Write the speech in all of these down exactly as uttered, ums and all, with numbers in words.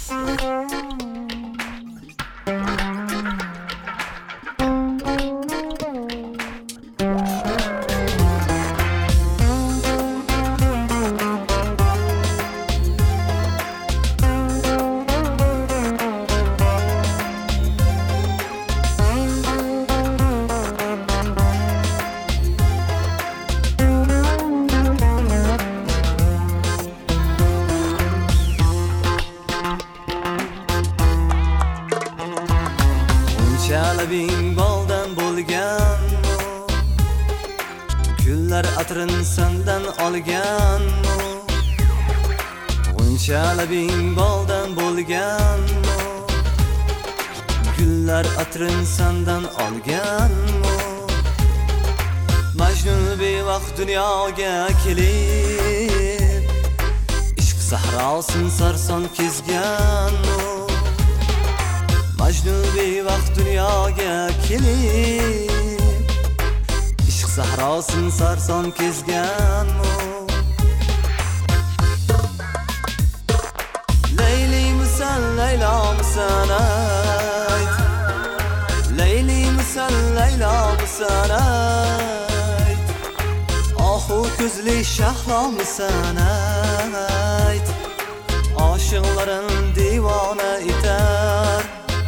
Labing boldan bo'lgan, gullar atrin sandan olgan. G'uncha labing boldan bo'lgan, gullar atrin sandan olgan. Majnun bevaqt dunyoga kelib, ishq sahrosin sarson kezgan. Majnun bevaqt dunyoga kelib, ishq sahrosin sarson kezgan. Layli misan, Laylo misan ayt, Layli misan, Laylo misan ayt, ohu ko'zli shahlo misan ayt. Oshiqlarin divona etar,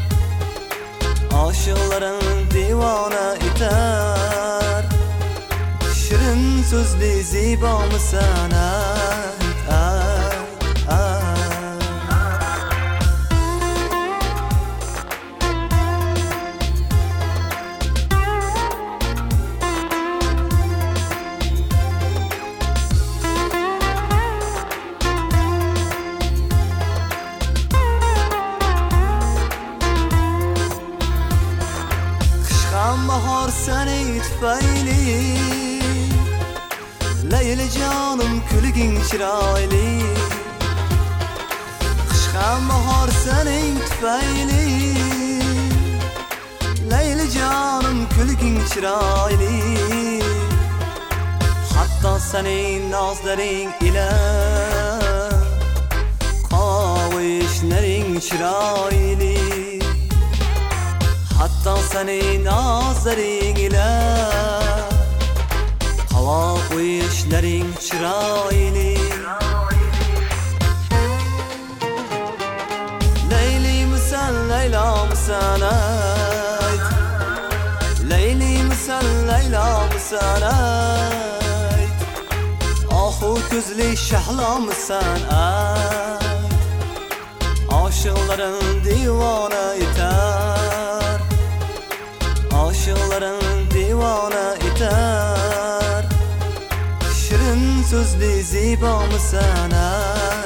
oshiqlarin divona etar. Shirin so'zli zibo misan ayt, ayt, ayt. Bahor seni tufayli, Layli canım kulging chiroyli. Qish ham bahor sening tufayli, Layli canım kulging chiroyli. Hatto sening nozlaring ila qovushlaring chiroyli. Hatto sening nozlaring ila qavoq qo'yishlaring chiroyli. Layli misan, Laylo misan ayt, Layli misan, Laylo misan ayt, ohu ko'zli shahlo misan ayt. Oshiqlarin divona etar, oshiqlarin divona etar. Shirin so'zli zibo misan ayt.